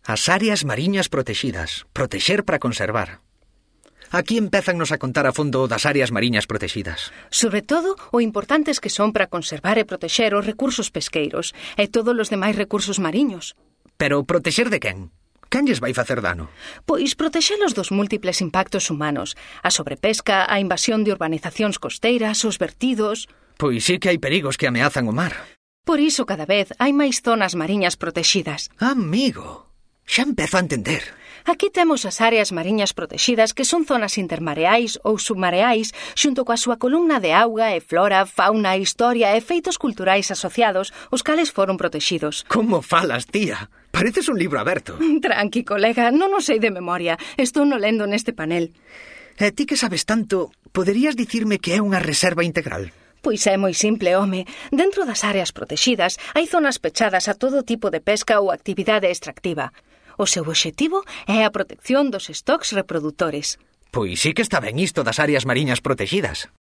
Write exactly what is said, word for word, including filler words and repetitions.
As áreas mariñas protexidas. Protexer para conservar. Aquí empézannos a contar a fondo das áreas mariñas protexidas. Sobre todo, o importantes que son para conservar e protexer os recursos pesqueiros e todos os demais recursos mariños. Pero protexer de quen? Quen lles vai facer dano? Pois protexelos dos múltiples impactos humanos. A sobrepesca, a invasión de urbanizacións costeiras, os vertidos... Pois sí que hai perigos que ameazan o mar. Por iso cada vez hai máis zonas mariñas protexidas. Amigo, xa empezo a entender. Aquí temos as áreas mariñas protexidas, que son zonas intermareais ou submareais, xunto coa súa columna de auga e flora, fauna, historia e feitos culturais asociados, os cales foron protexidos. Como falas, tía? Pareces un libro aberto. Tranqui, colega, non o sei de memoria. Estou no lendo neste panel. E ti que sabes tanto, poderías dicirme que é unha reserva integral? Pois é moi simple, home. Dentro das áreas protexidas hai zonas pechadas a todo tipo de pesca ou actividade extractiva. O seu obxectivo é a protección dos stocks reprodutores. Pois sí que está ben isto das áreas mariñas protexidas.